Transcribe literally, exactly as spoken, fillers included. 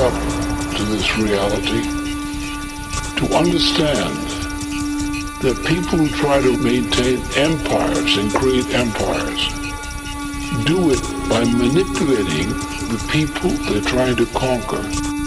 up to this reality, to understand that people who try to maintain empires and create empires do it by manipulating the people they're trying to conquer.